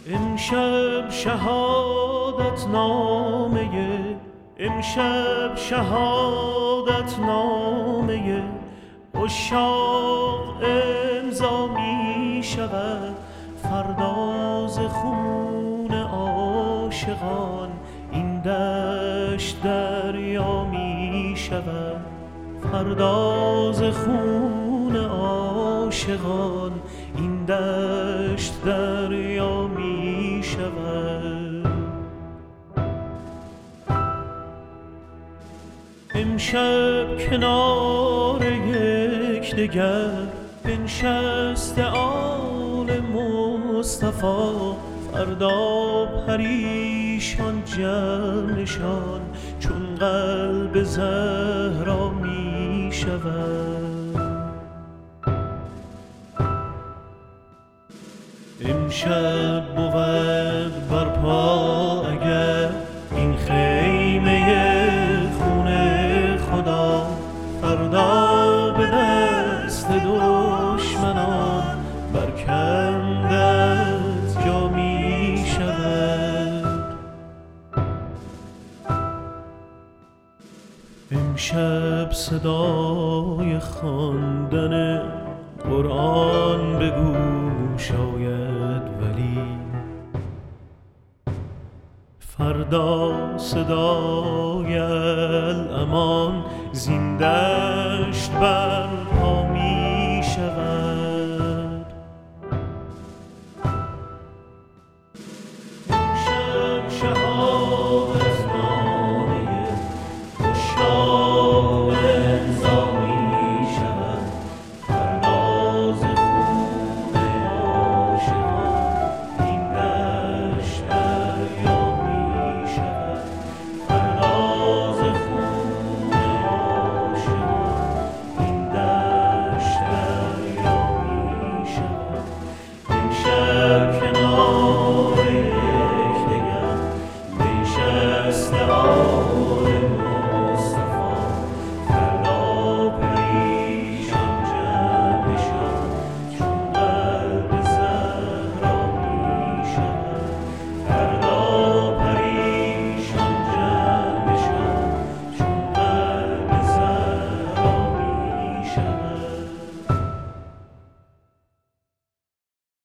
امشب شهادت نامه، امشب شهادت نامه عشاق امضا می شود، فردا ز خون عاشقان این دشت دریا می شود، فردا ز خون عاشقان این دشت دریا می شود. امشب کنار یکدیگر بنشسته آل مصطفی، فردا پریشان جمعشان چون قلب زهرا می شود. امشب بود برپا اگر این خیمه خون خدا، فردا به دست دشمنان برکندت جا می شود. امشب صدای خواندن قرآن به گوش آید، ولی فردا صدای الامان زین دشت